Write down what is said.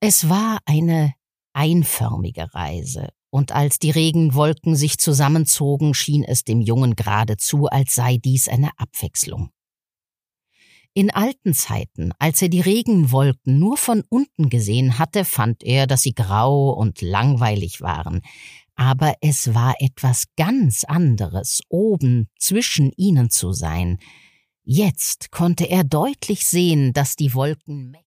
Es war eine einförmige Reise, und als die Regenwolken sich zusammenzogen, schien es dem Jungen geradezu, als sei dies eine Abwechslung. In alten Zeiten, als er die Regenwolken nur von unten gesehen hatte, fand er, dass sie grau und langweilig waren. Aber es war etwas ganz anderes, oben zwischen ihnen zu sein. Jetzt konnte er deutlich sehen, dass die Wolken